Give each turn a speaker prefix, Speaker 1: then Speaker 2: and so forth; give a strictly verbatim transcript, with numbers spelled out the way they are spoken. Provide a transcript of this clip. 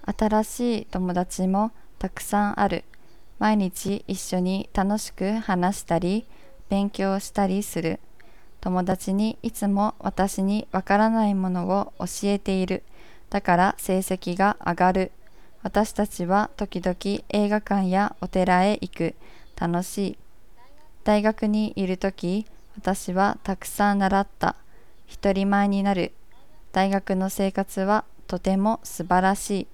Speaker 1: 新しい友達もたくさんある。毎日一緒に楽しく話したり、勉強したりする。友達にいつも私にわからないものを教えている。だから成績が上がる。私たちは時々映画館やお寺へ行く。楽しい。大学にいるとき、私はたくさん習った。一人前になる。大学の生活はとても素晴らしい。